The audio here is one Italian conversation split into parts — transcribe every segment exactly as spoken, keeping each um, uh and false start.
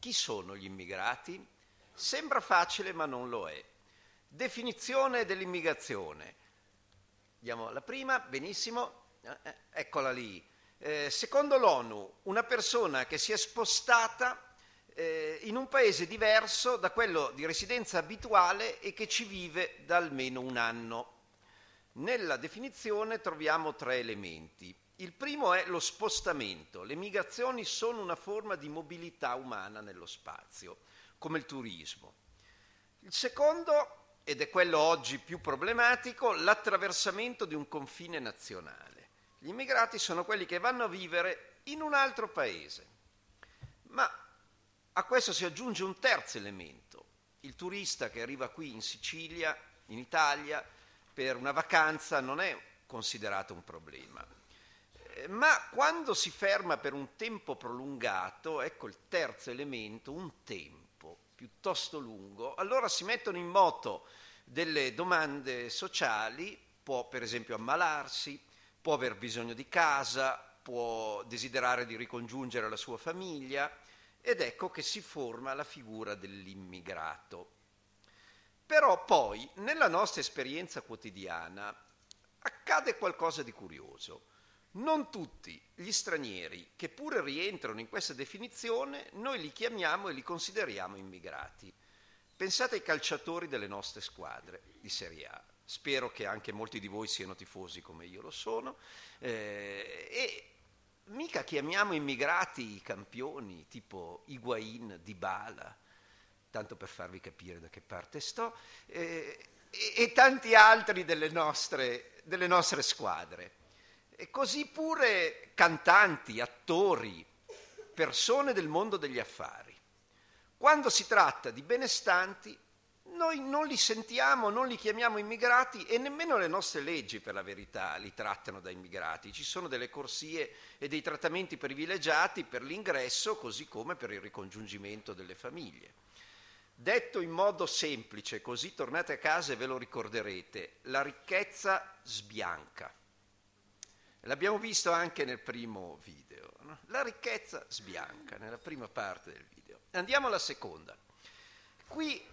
Chi sono gli immigrati? Sembra facile, ma non lo è. Definizione dell'immigrazione. Andiamo alla prima, benissimo, eh, eccola lì. Eh, secondo l'ONU, una persona che si è spostata eh, in un paese diverso da quello di residenza abituale e che ci vive da almeno un anno. Nella definizione troviamo tre elementi. Il primo è lo spostamento. Le migrazioni sono una forma di mobilità umana nello spazio, come il turismo. Il secondo, ed è quello oggi più problematico, l'attraversamento di un confine nazionale. Gli immigrati sono quelli che vanno a vivere in un altro paese. Ma a questo si aggiunge un terzo elemento. Il turista che arriva qui in Sicilia, in Italia, per una vacanza non è considerato un problema. Ma quando si ferma per un tempo prolungato, ecco il terzo elemento, un tempo piuttosto lungo, allora si mettono in moto delle domande sociali, può per esempio ammalarsi, può aver bisogno di casa, può desiderare di ricongiungere la sua famiglia, ed ecco che si forma la figura dell'immigrato. Però poi, nella nostra esperienza quotidiana, accade qualcosa di curioso. Non tutti gli stranieri che pure rientrano in questa definizione noi li chiamiamo e li consideriamo immigrati. Pensate ai calciatori delle nostre squadre di Serie A. Spero che anche molti di voi siano tifosi come io lo sono. Eh, e mica chiamiamo immigrati i campioni tipo Higuain, Dybala, tanto per farvi capire da che parte sto, eh, e, e tanti altri delle nostre, delle nostre squadre. E così pure cantanti, attori, persone del mondo degli affari. Quando si tratta di benestanti, noi non li sentiamo, non li chiamiamo immigrati e nemmeno le nostre leggi, per la verità, li trattano da immigrati. Ci sono delle corsie e dei trattamenti privilegiati per l'ingresso, così come per il ricongiungimento delle famiglie. Detto in modo semplice, così tornate a casa e ve lo ricorderete, la ricchezza sbianca. L'abbiamo visto anche nel primo video, no? La ricchezza sbianca, nella prima parte del video. Andiamo alla seconda. Qui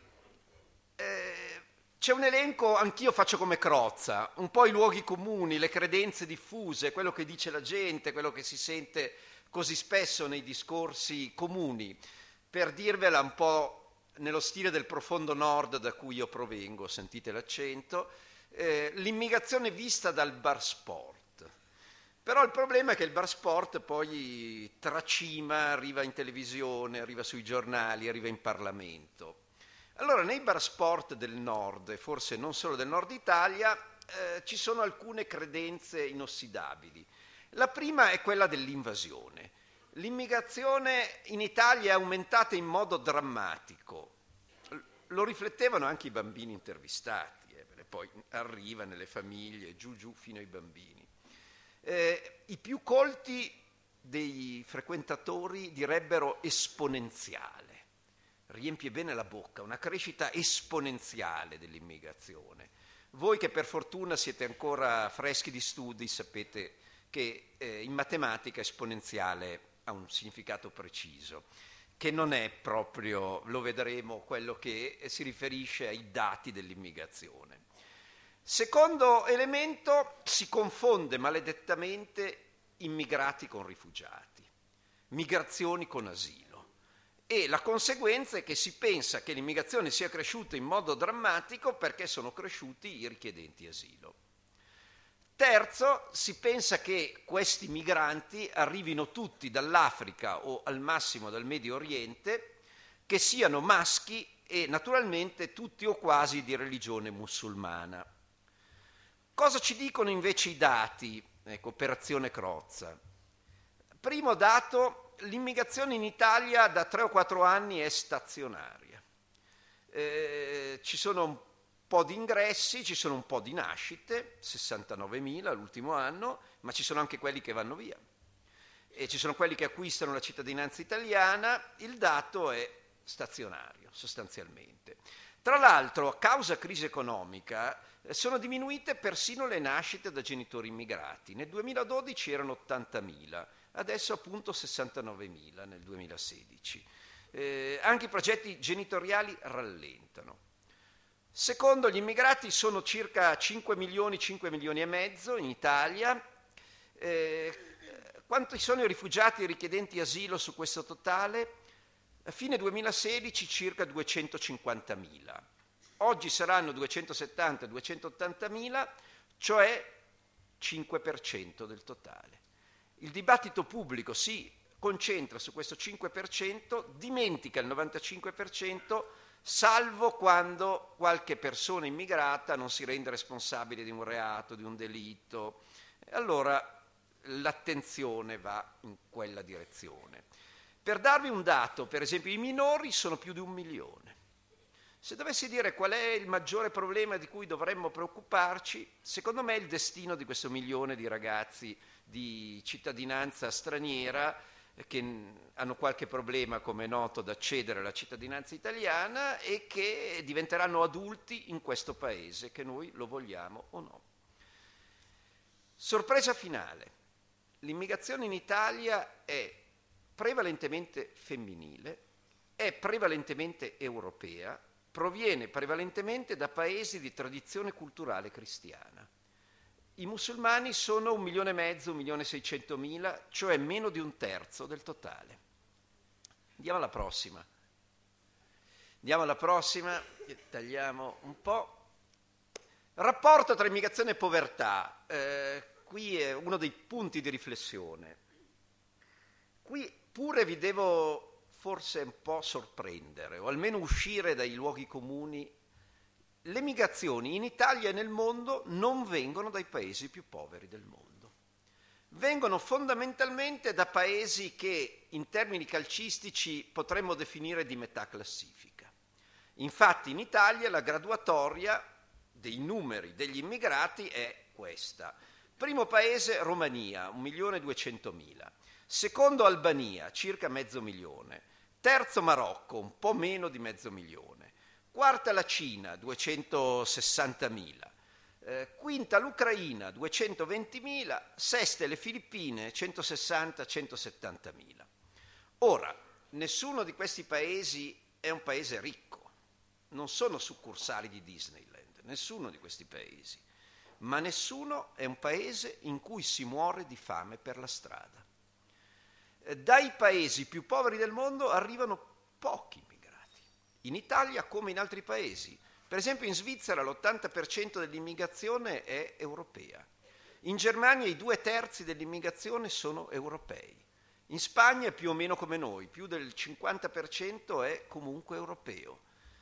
eh, c'è un elenco, anch'io faccio come Crozza, un po' i luoghi comuni, le credenze diffuse, quello che dice la gente, quello che si sente così spesso nei discorsi comuni, per dirvela un po' nello stile del profondo nord da cui io provengo, sentite l'accento, eh, l'immigrazione vista dal bar sport. Però il problema è che il bar sport poi tracima, arriva in televisione, arriva sui giornali, arriva in Parlamento. Allora nei bar sport del nord, e forse non solo del nord Italia, eh, ci sono alcune credenze inossidabili. La prima è quella dell'invasione. L'immigrazione in Italia è aumentata in modo drammatico. Lo riflettevano anche i bambini intervistati, eh, poi arriva nelle famiglie, giù giù fino ai bambini. Eh, I più colti dei frequentatori direbbero esponenziale, riempie bene la bocca, una crescita esponenziale dell'immigrazione. Voi che per fortuna siete ancora freschi di studi sapete che eh, in matematica esponenziale ha un significato preciso, che non è proprio, lo vedremo, quello che si riferisce ai dati dell'immigrazione. Secondo elemento, si confonde maledettamente immigrati con rifugiati, migrazioni con asilo, e la conseguenza è che si pensa che l'immigrazione sia cresciuta in modo drammatico perché sono cresciuti i richiedenti asilo. Terzo, si pensa che questi migranti arrivino tutti dall'Africa o al massimo dal Medio Oriente, che siano maschi e naturalmente tutti o quasi di religione musulmana. Cosa ci dicono invece i dati? Ecco, operazione Crozza. Primo dato, l'immigrazione in Italia da tre o quattro anni è stazionaria. Eh, ci sono un po' di ingressi, ci sono un po' di nascite, sessantanovemila l'ultimo anno, ma ci sono anche quelli che vanno via. E ci sono quelli che acquistano la cittadinanza italiana, il dato è stazionario sostanzialmente. Tra l'altro, a causa crisi economica, sono diminuite persino le nascite da genitori immigrati. Nel duemiladodici erano ottantamila, adesso appunto sessantanovemila nel duemilasedici. Eh, anche i progetti genitoriali rallentano. Secondo, gli immigrati sono circa cinque milioni, cinque milioni e mezzo in Italia. Eh, quanti sono i rifugiati e i richiedenti asilo su questo totale? A fine duemilasedici circa duecentocinquantamila. Oggi saranno duecentosettanta duecentottantamila, cioè cinque per cento del totale. Il dibattito pubblico si concentra su questo cinque per cento, dimentica il novantacinque per cento, salvo quando qualche persona immigrata non si rende responsabile di un reato, di un delitto. Allora l'attenzione va in quella direzione. Per darvi un dato, per esempio, i minori sono più di un milione. Se dovessi dire qual è il maggiore problema di cui dovremmo preoccuparci, secondo me è il destino di questo milione di ragazzi di cittadinanza straniera che hanno qualche problema, come è noto, ad accedere alla cittadinanza italiana e che diventeranno adulti in questo paese, che noi lo vogliamo o no. Sorpresa finale. L'immigrazione in Italia è prevalentemente femminile, è prevalentemente europea, proviene prevalentemente da paesi di tradizione culturale cristiana. I musulmani sono un milione e mezzo, un milione e seicentomila, cioè meno di un terzo del totale. Andiamo alla prossima. Andiamo alla prossima, tagliamo un po'. Rapporto tra immigrazione e povertà. Eh, qui è uno dei punti di riflessione. Qui pure vi devo forse un po' sorprendere, o almeno uscire dai luoghi comuni. Le migrazioni in Italia e nel mondo non vengono dai paesi più poveri del mondo. Vengono fondamentalmente da paesi che in termini calcistici potremmo definire di metà classifica. Infatti in Italia la graduatoria dei numeri degli immigrati è questa. Primo paese Romania, un milione e duecentomila. Secondo Albania, circa mezzo milione. Terzo Marocco, un po' meno di mezzo milione. Quarta la Cina, duecentosessantamila. Eh, quinta l'Ucraina, duecentoventimila. Seste le Filippine, centosessanta centosettantamila. Ora, nessuno di questi paesi è un paese ricco. Non sono succursali di Disneyland, nessuno di questi paesi. Ma nessuno è un paese in cui si muore di fame per la strada. Eh, dai paesi più poveri del mondo arrivano pochi immigrati. In Italia come in altri paesi. Per esempio in Svizzera l'ottanta per cento dell'immigrazione è europea. In Germania i due terzi dell'immigrazione sono europei. In Spagna è più o meno come noi, più del cinquanta per cento è comunque europeo.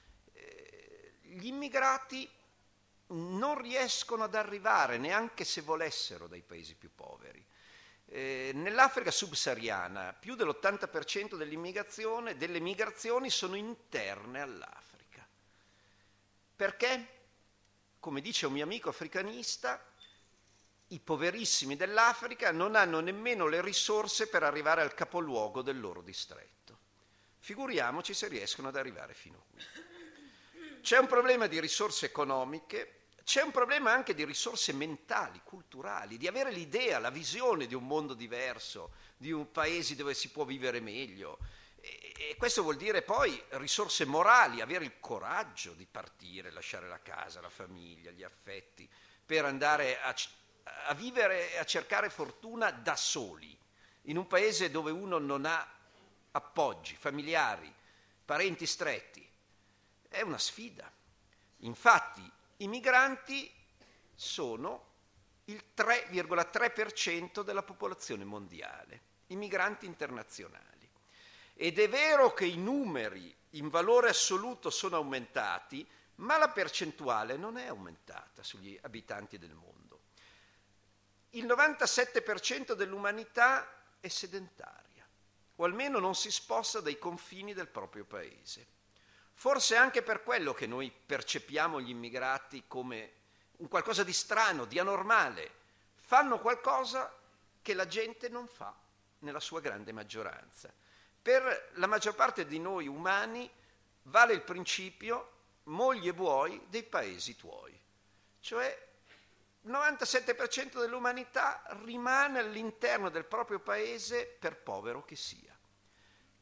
Eh, gli immigrati non riescono ad arrivare, neanche se volessero, dai paesi più poveri. Eh, nell'Africa subsahariana più dell'ottanta per cento dell'immigrazione, delle migrazioni sono interne all'Africa. Perché? Come dice un mio amico africanista, i poverissimi dell'Africa non hanno nemmeno le risorse per arrivare al capoluogo del loro distretto. Figuriamoci se riescono ad arrivare fino qui. C'è un problema di risorse economiche. C'è un problema anche di risorse mentali, culturali, di avere l'idea, la visione di un mondo diverso, di un paese dove si può vivere meglio. E, e questo vuol dire poi risorse morali, avere il coraggio di partire, lasciare la casa, la famiglia, gli affetti, per andare a, a vivere e a cercare fortuna da soli, in un paese dove uno non ha appoggi, familiari, parenti stretti. È una sfida. Infatti, i migranti sono il tre virgola tre per cento della popolazione mondiale, i migranti internazionali. Ed è vero che i numeri in valore assoluto sono aumentati, ma la percentuale non è aumentata sugli abitanti del mondo. Il novantasette per cento dell'umanità è sedentaria, o almeno non si sposta dai confini del proprio paese. Forse anche per quello che noi percepiamo gli immigrati come un qualcosa di strano, di anormale. Fanno qualcosa che la gente non fa nella sua grande maggioranza. Per la maggior parte di noi umani vale il principio moglie vuoi dei paesi tuoi. Cioè il novantasette per cento dell'umanità rimane all'interno del proprio paese per povero che sia.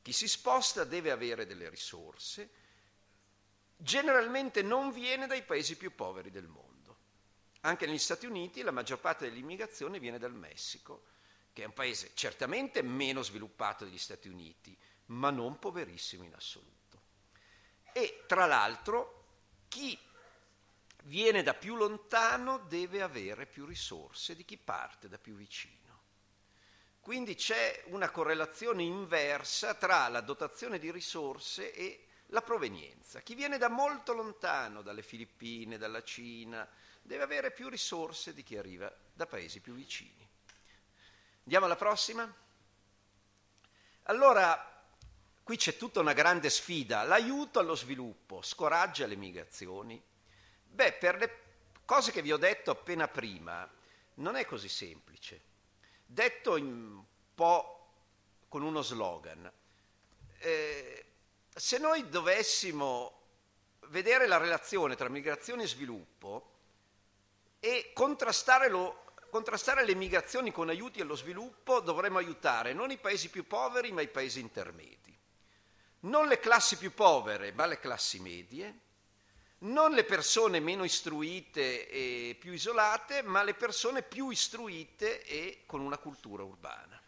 Chi si sposta deve avere delle risorse, generalmente non viene dai paesi più poveri del mondo. Anche negli Stati Uniti la maggior parte dell'immigrazione viene dal Messico, che è un paese certamente meno sviluppato degli Stati Uniti, ma non poverissimo in assoluto. E tra l'altro chi viene da più lontano deve avere più risorse di chi parte da più vicino. Quindi c'è una correlazione inversa tra la dotazione di risorse e la provenienza. Chi viene da molto lontano, dalle Filippine, dalla Cina, deve avere più risorse di chi arriva da paesi più vicini. Andiamo alla prossima? Allora, qui c'è tutta una grande sfida. L'aiuto allo sviluppo scoraggia le migrazioni? Beh, per le cose che vi ho detto appena prima, non è così semplice. Detto un po' con uno slogan, eh, se noi dovessimo vedere la relazione tra migrazione e sviluppo e contrastare, lo, contrastare le migrazioni con aiuti allo sviluppo, dovremmo aiutare non i paesi più poveri ma i paesi intermedi. Non le classi più povere ma le classi medie, non le persone meno istruite e più isolate, ma le persone più istruite e con una cultura urbana.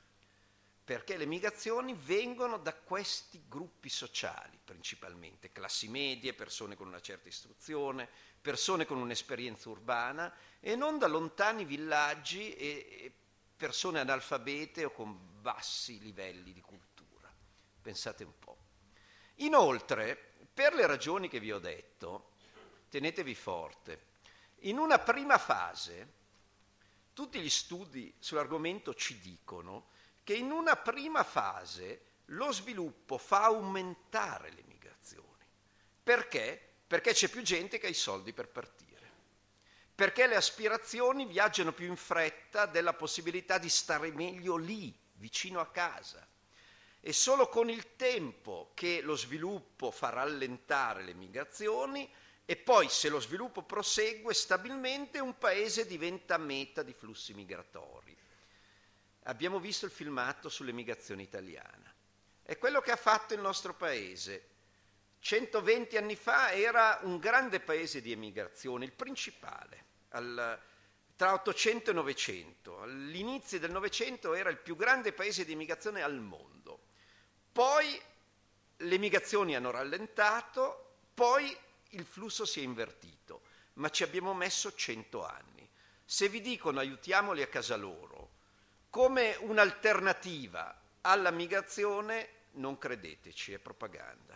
Perché le migrazioni vengono da questi gruppi sociali, principalmente, classi medie, persone con una certa istruzione, persone con un'esperienza urbana, e non da lontani villaggi e persone analfabete o con bassi livelli di cultura. Pensate un po'. Inoltre, per le ragioni che vi ho detto, tenetevi forte, in una prima fase, tutti gli studi sull'argomento ci dicono che in una prima fase lo sviluppo fa aumentare le migrazioni. Perché? Perché c'è più gente che ha i soldi per partire. Perché le aspirazioni viaggiano più in fretta della possibilità di stare meglio lì, vicino a casa. È solo con il tempo che lo sviluppo fa rallentare le migrazioni e poi, se lo sviluppo prosegue stabilmente, un paese diventa meta di flussi migratori. Abbiamo visto il filmato sull'emigrazione italiana. È quello che ha fatto il nostro paese. centoventi anni fa era un grande paese di emigrazione, il principale. Al, tra ottocento e novecento, all'inizio del Novecento era il più grande paese di emigrazione al mondo. Poi le migrazioni hanno rallentato, poi il flusso si è invertito, ma ci abbiamo messo cento anni. Se vi dicono aiutiamoli a casa loro come un'alternativa alla migrazione, non credeteci, è propaganda.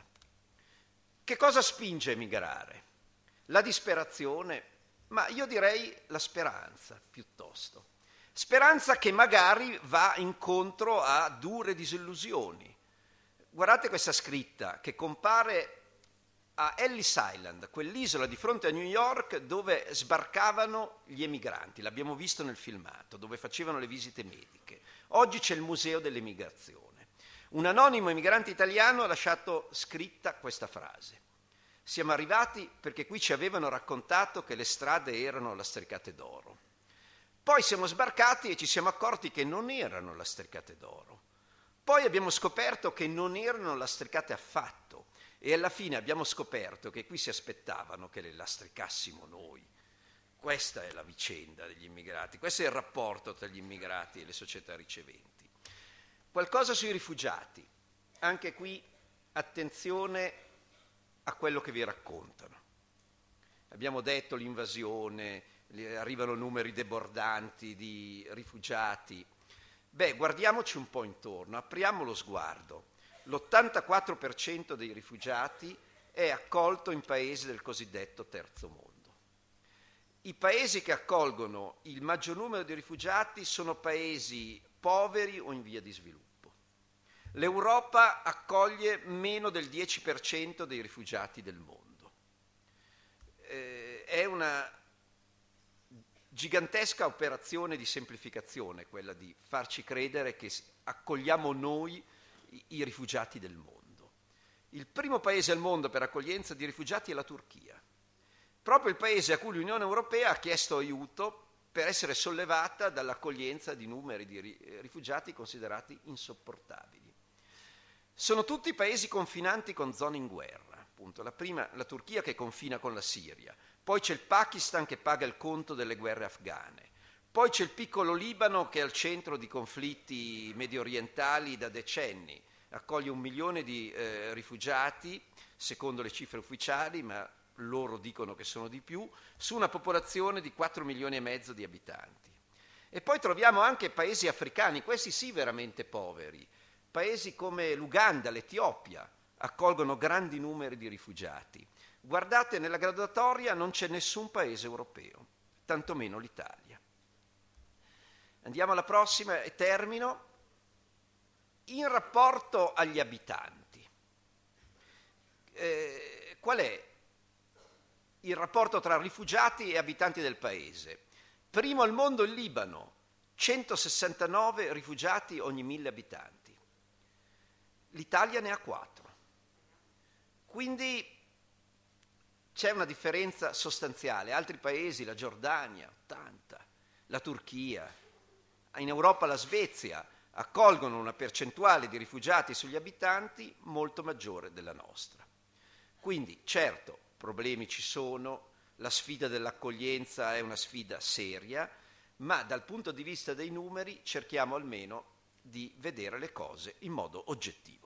Che cosa spinge a emigrare? La disperazione, ma io direi la speranza piuttosto. Speranza che magari va incontro a dure disillusioni. Guardate questa scritta che compare a Ellis Island, quell'isola di fronte a New York dove sbarcavano gli emigranti, l'abbiamo visto nel filmato, dove facevano le visite mediche. Oggi c'è il Museo dell'Emigrazione. Un anonimo emigrante italiano ha lasciato scritta questa frase. Siamo arrivati perché qui ci avevano raccontato che le strade erano lastricate d'oro. Poi siamo sbarcati e ci siamo accorti che non erano lastricate d'oro. Poi abbiamo scoperto che non erano lastricate affatto e alla fine abbiamo scoperto che qui si aspettavano che le lastricassimo noi. Questa è la vicenda degli immigrati, questo è il rapporto tra gli immigrati e le società riceventi. Qualcosa sui rifugiati. Anche qui attenzione a quello che vi raccontano. Abbiamo detto l'invasione, arrivano numeri debordanti di rifugiati. Beh, guardiamoci un po' intorno, apriamo lo sguardo. L'ottantaquattro per cento dei rifugiati è accolto in paesi del cosiddetto terzo mondo. I paesi che accolgono il maggior numero di rifugiati sono paesi poveri o in via di sviluppo. L'Europa accoglie meno del dieci per cento dei rifugiati del mondo. Eh, è una gigantesca operazione di semplificazione quella di farci credere che accogliamo noi i, i rifugiati del mondo. Il primo paese al mondo per accoglienza di rifugiati è la Turchia, proprio il paese a cui l'Unione Europea ha chiesto aiuto per essere sollevata dall'accoglienza di numeri di rifugiati considerati insopportabili. Sono tutti paesi confinanti con zone in guerra. Appunto, la prima, la Turchia che confina con la Siria, poi c'è il Pakistan che paga il conto delle guerre afghane, poi c'è il piccolo Libano che è al centro di conflitti medio orientali da decenni, accoglie un milione di eh, rifugiati, secondo le cifre ufficiali, ma loro dicono che sono di più, su una popolazione di quattro milioni e mezzo di abitanti. E poi troviamo anche paesi africani, questi sì veramente poveri, paesi come l'Uganda, l'Etiopia, accolgono grandi numeri di rifugiati. Guardate, nella graduatoria non c'è nessun paese europeo, tantomeno l'Italia. Andiamo alla prossima e termino. In rapporto agli abitanti, eh, qual è il rapporto tra rifugiati e abitanti del paese? Primo al mondo il Libano, centosessantanove rifugiati ogni mille abitanti. L'Italia ne ha quattro. Quindi c'è una differenza sostanziale. Altri paesi, la Giordania, ottanta, la Turchia, in Europa la Svezia, accolgono una percentuale di rifugiati sugli abitanti molto maggiore della nostra. Quindi, certo, problemi ci sono, la sfida dell'accoglienza è una sfida seria, ma dal punto di vista dei numeri cerchiamo almeno di vedere le cose in modo oggettivo.